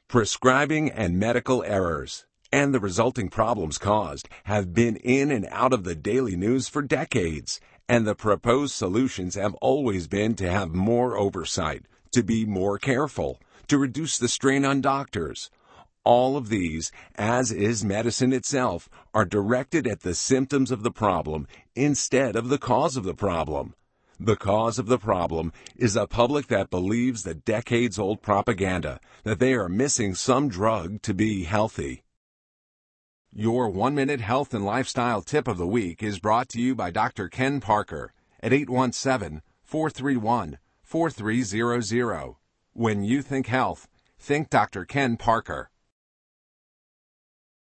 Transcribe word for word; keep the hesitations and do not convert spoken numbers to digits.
Prescribing and medical errors and the resulting problems caused have been in and out of the daily news for decades, and the proposed solutions have always been to have more oversight, to be more careful, to reduce the strain on doctors. All of these, as is medicine itself, are directed at the symptoms of the problem instead of the cause of the problem. The cause of the problem is a public that believes the decades-old propaganda that they are missing some drug to be healthy. Your one-minute health and lifestyle tip of the week is brought to you by Doctor Ken Parker at eight one seven, four three one, four three zero zero. When you think health, think Doctor Ken Parker.